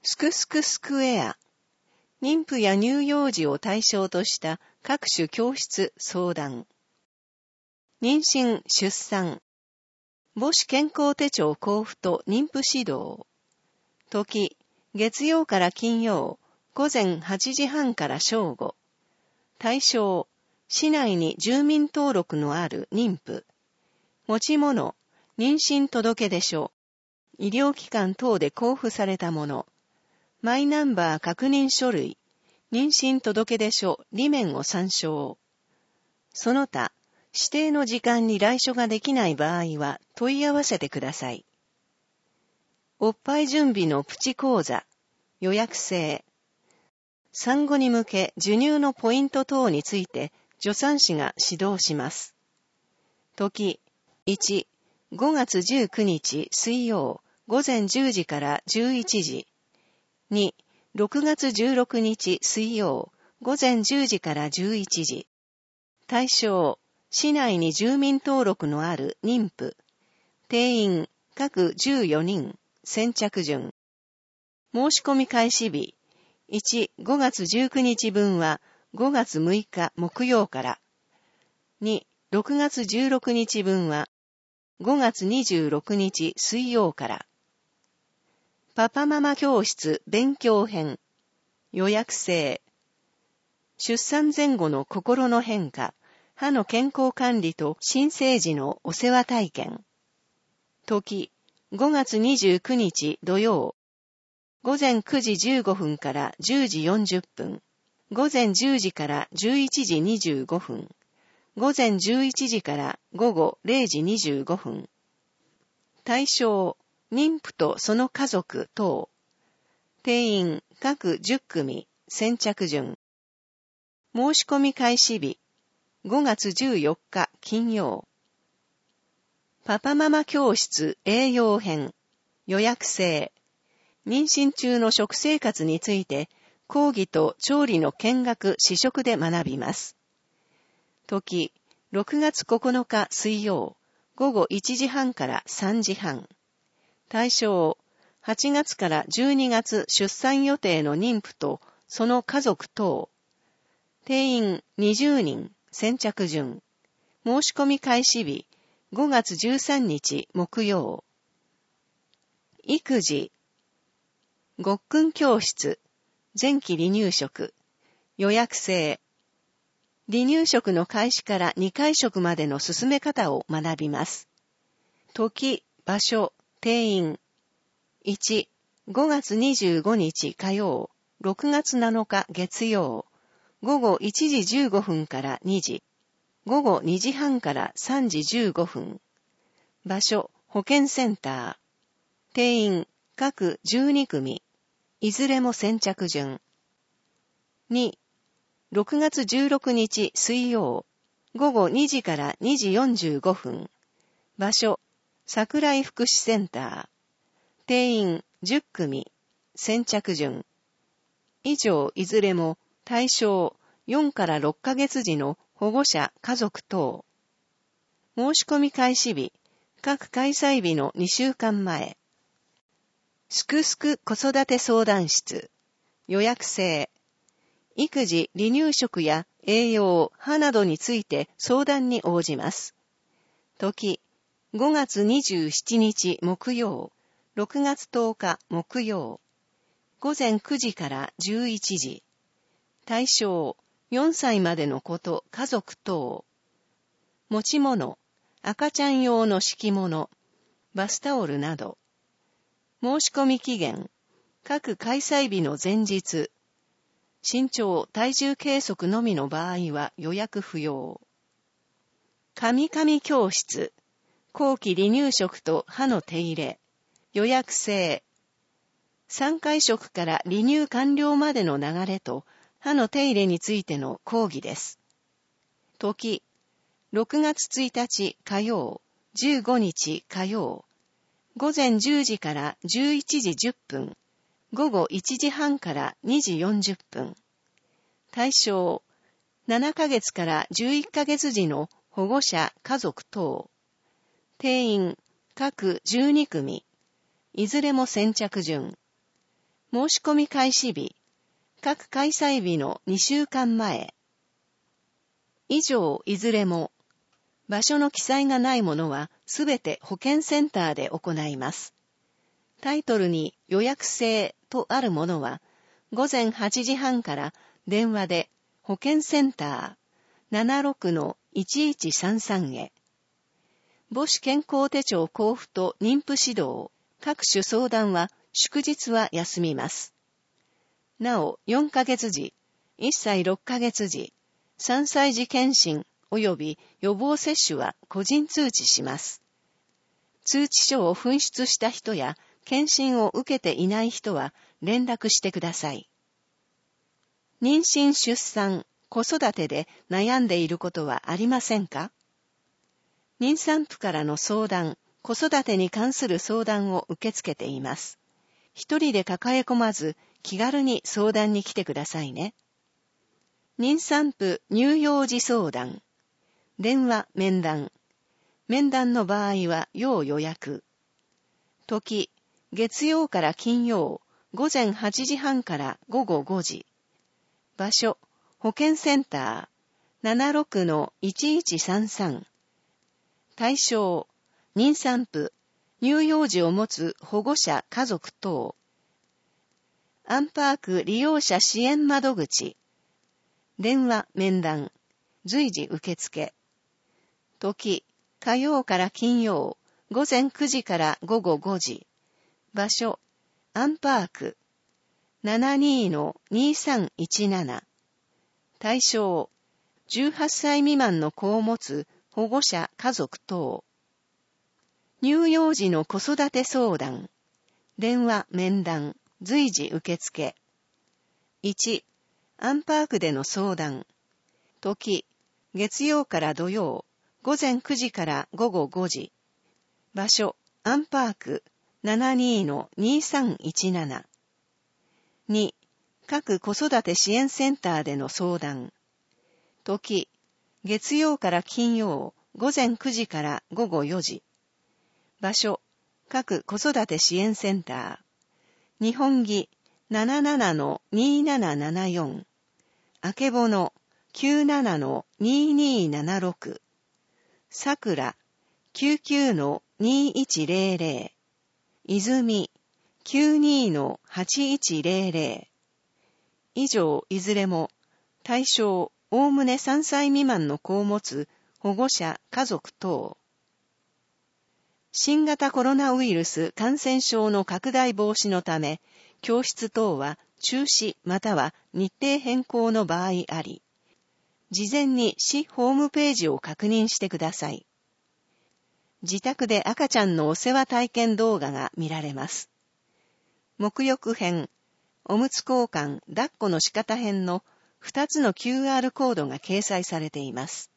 すくすくスクエア。妊婦や乳幼児を対象とした各種教室相談。妊娠・出産。母子健康手帳交付と妊婦指導。時、月曜から金曜、午前8時半から正午。対象、市内に住民登録のある妊婦。持ち物、妊娠届出書。医療機関等で交付されたもの。マイナンバー確認書類。妊娠届出書、裏面を参照。その他、指定の時間に来所ができない場合は問い合わせてください。おっぱい準備のプチ講座、予約制。産後に向け授乳のポイント等について助産師が指導します。時、1、5月19日水曜、午前10時から11時。2、6月16日水曜、午前10時から11時。対象、市内に住民登録のある妊婦。定員、各14人、先着順。申し込み開始日。1、5月19日分は5月6日木曜から。2、6月16日分は5月26日水曜から。パパママ教室勉強編。予約制。出産前後の心の変化。歯の健康管理と新生児のお世話体験。時、5月29日土曜。午前9時15分から10時40分。午前10時から11時25分。午前11時から午後0時25分。対象、妊婦とその家族等。定員、各10組、先着順。申し込み開始日。5月14日金曜。パパママ教室栄養編。予約制。妊娠中の食生活について、講義と調理の見学試食で学びます。時、6月9日水曜、午後1時半から3時半。対象、8月から12月出産予定の妊婦とその家族等。定員20人。先着順。申し込み開始日、5月13日木曜。育児。ごっくん教室。前期離乳食。予約制。離乳食の開始から2回食までの進め方を学びます。時、場所、定員。1、5月25日火曜、6月7日月曜。午後1時15分から2時。午後2時半から3時15分。場所、保健センター。定員、各12組。いずれも先着順。2、6月16日水曜。午後2時から2時45分。場所、桜井福祉センター。定員、10組。先着順。以上いずれも対象4から6ヶ月時の保護者、家族等。申し込み開始日、各開催日の2週間前。すくすく子育て相談室。予約制。育児、離乳食や栄養、歯などについて相談に応じます。時、5月27日木曜、6月10日木曜。午前9時から11時。対象、4歳までの子と家族等。持ち物、赤ちゃん用の敷物、バスタオルなど。申し込み期限、各開催日の前日。身長、体重計測のみの場合は予約不要。カミカミ教室、後期離乳食と歯の手入れ。予約制。3回食から離乳完了までの流れと、歯の手入れについての講義です。時、6月1日火曜、15日火曜。午前10時から11時10分。午後1時半から2時40分。対象、7ヶ月から11ヶ月時の保護者、家族等。定員、各12組。いずれも先着順。 申し込み開始日、各開催日の2週間前。以上いずれも、場所の記載がないものはすべて保健センターで行います。タイトルに予約制とあるものは、午前8時半から電話で保健センター 76-1133 へ。母子健康手帳交付と妊婦指導、各種相談は祝日は休みます。なお、4ヶ月時、1歳6ヶ月時、3歳児検診及び予防接種は個人通知します。通知書を紛失した人や検診を受けていない人は連絡してください。妊娠・出産、子育てで悩んでいることはありませんか？妊産婦からの相談、子育てに関する相談を受け付けています。一人で抱え込まず気軽に相談に来てくださいね。妊産婦乳幼児相談。電話面談。面談の場合は要予約。時、月曜から金曜、午前8時半から午後5時。場所、保健センター 76-1133。対象、妊産婦、乳幼児を持つ保護者家族等。アンパーク利用者支援窓口。電話面談。随時受付。時、火曜から金曜、午前9時から午後5時。場所、アンパーク。72-2317。対象、18歳未満の子を持つ保護者家族等。乳幼児の子育て相談。電話面談。随時受付。1、アンパークでの相談。時、月曜から土曜、午前9時から午後5時。場所、アンパーク 72-2317。2、各子育て支援センターでの相談。時、月曜から金曜、午前9時から午後4時。場所、各子育て支援センター。日本儀 77-2774。あけぼの 97-2276。さくら 99-2100。泉 92-8100。以上いずれも対象おおむね3歳未満の子を持つ保護者家族等。新型コロナウイルス感染症の拡大防止のため、教室等は中止または日程変更の場合あり、事前に市ホームページを確認してください。自宅で赤ちゃんのお世話体験動画が見られます。沐浴編、おむつ交換、抱っこの仕方編の2つの QR コードが掲載されています。